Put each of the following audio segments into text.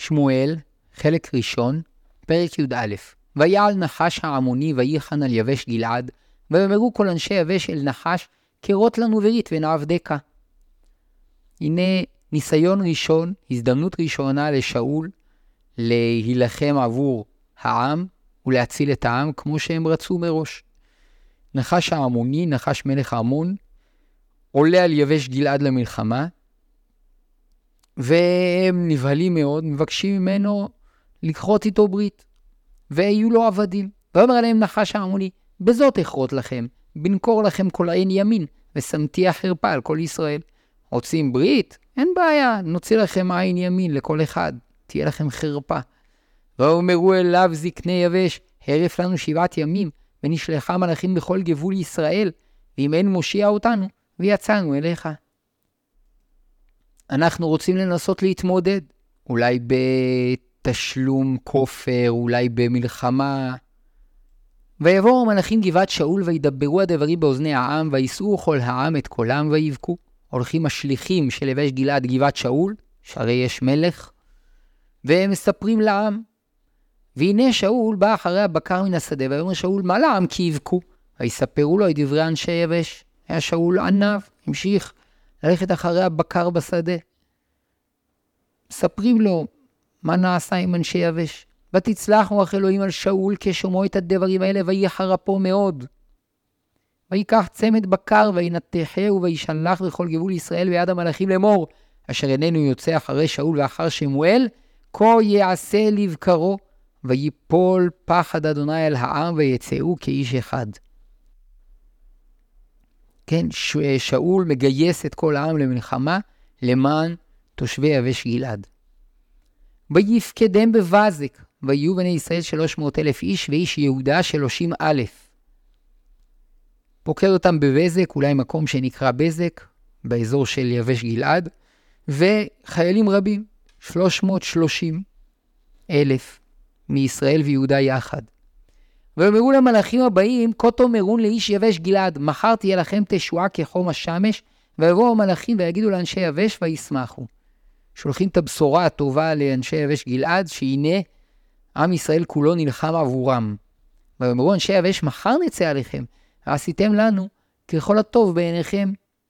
שמואל, חלק ראשון, פרק י"א. ויעל נחש העמוני ויחן על יבש גלעד, ויאמרו כל אנשי יבש אל נחש, כרות לנו ורית ונעבדך. הנה ניסיון ראשון, הזדמנות ראשונה לשאול, להילחם עבור העם ולהציל את העם כמו שהם רצו מראש. נחש העמוני, נחש מלך עמון, עולה על יבש גלעד למלחמה, והם נבהלים מאוד, מבקשים ממנו לקחות איתו ברית, ויהיו לו עבדים. ואומר עליהם נחש העמוני, בזאת אכרות לכם, בנקור לכם כל עין ימין, ושמתי החרפה על כל ישראל. רוצים ברית? אין בעיה, נוציא לכם עין ימין לכל אחד, תהיה לכם חרפה. ואומרו אליו זקני יבש, הרף לנו 7 ימים, ונשלחה מלאכים בכל גבול ישראל, ואם אין מושיע אותנו, ויצאנו אליך. אנחנו רוצים לנסות להתמודד, אולי בתשלום כופר, אולי במלחמה. ויבואו המלאכים גבעת שאול, וידברו הדברים באוזני העם, ויסעו כל העם את קולם, ויבכו. הולכים השליחים של יבש גלעד גבעת שאול, שהרי יש מלך, והם מספרים לעם. והנה שאול בא אחרי הבקר מן השדה, ואומר שאול, מה לעם כי יבכו? ויספרו לו את דברי אנשי יבש. היה שאול ענב, המשיך ללכת אחרי הבקר בשדה. מספרים לו מה נעשה עם אנשי יבש. ותצלח רוח אלוהים על שאול כשומעו את הדברים האלה, ויחרפו מאוד. ויקח צמד בקר וינתחהו וישלח לכל גבול ישראל ביד המלאכים לאמור, אשר איננו יוצא אחרי שאול ואחר שמואל, כה יעשה לבקרו, ויפול פחד אדוני על העם ויצאו כאיש אחד. כן, שאול מגייס את כל העם למלחמה למען תושבי יבש גלעד. ויפקדם בבזק, ויהיו בני ישראל 300,000 איש, ואיש יהודה 30,000. פוקד אותם בבזק, אולי מקום שנקרא בזק, באזור של יבש גלעד, וחיילים רבים, 330,000 מישראל ויהודה יחד. ואומרו למלאכים הבאים, כה תאמרון לאיש יבש גלעד, מחר תהיה לכם תשועה כחום השמש, ויבואו המלאכים ויגידו לאנשי יבש וישמחו. שולחים את הבשורה הטובה לאנשי יבש גלעד, שהנה עם ישראל כולו נלחם עבורם. ואומרו אנשי יבש, מחר נצא עליכם, ועשיתם לנו ככל הטוב בעיניכם.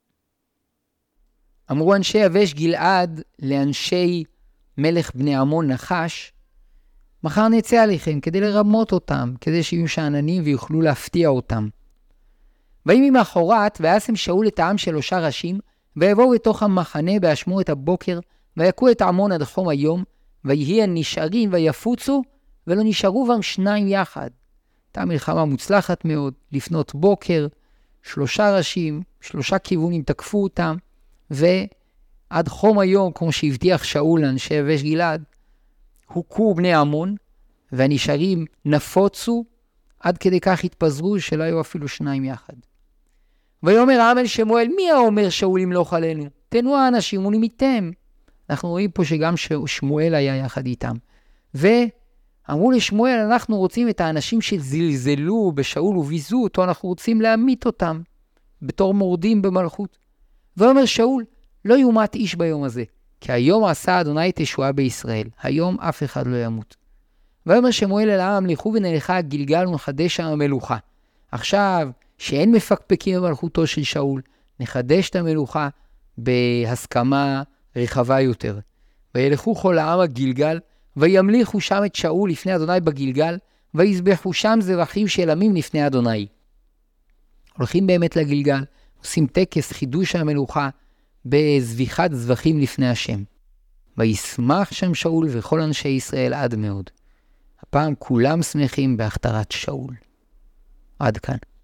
אמרו אנשי יבש גלעד לאנשי מלך בני עמון נחש, מחר נצא עליכם כדי לרמות אותם, כדי שיהיו שעננים ויוכלו להפתיע אותם. ויהי ממחרת, וישם שאול את העם 3 ראשים, ויבואו בתוך המחנה באשמור את הבוקר, ויכו את עמון עד חום היום, ויהי הנשארים ויפוצו, ולא נשארו בם 2 יחד. הייתה מלחמה מוצלחת מאוד, לפנות בוקר, 3 ראשים, 3 כיוונים תקפו אותם, ועד חום היום, כמו שהבטיח שאול לאנשי יבש גלעד, הוכו בני עמון, והנשארים נפוצו, עד כדי כך התפזרו שלא היו אפילו 2 יחד. ויאמר העם אל שמואל, מי האומר שאול ימלוך עלינו? תנו האנשים ונמיתם. אנחנו רואים פה שגם שמואל היה יחד איתם. ואמרו לשמואל, אנחנו רוצים את האנשים שזלזלו בשאול וביזו אותו, אנחנו רוצים להמית אותם, בתור מורדים במלכות. ואומר שאול, לא יומת איש ביום הזה, כי היום עשה אדוני תשועה בישראל, היום אף אחד לא ימות. ואומר שמואל אל העם, לכו ונלכה גלגל ונחדש שם המלוכה. עכשיו, שאין מפקפקים במלכותו של שאול, נחדש את המלוכה בהסכמה רחבה יותר. וילכו כל העם הגלגל, וימליכו שם את שאול לפני אדוני בגלגל, ויזבחו שם זבחים של עמים לפני אדוני. הולכים באמת לגלגל, עושים טקס חידוש המלוכה, בזביחת זבחים לפני השם. וישמח שם שאול וכל אנשי ישראל עד מאוד. הפעם כולם שמחים בהכתרת שאול. עד כאן.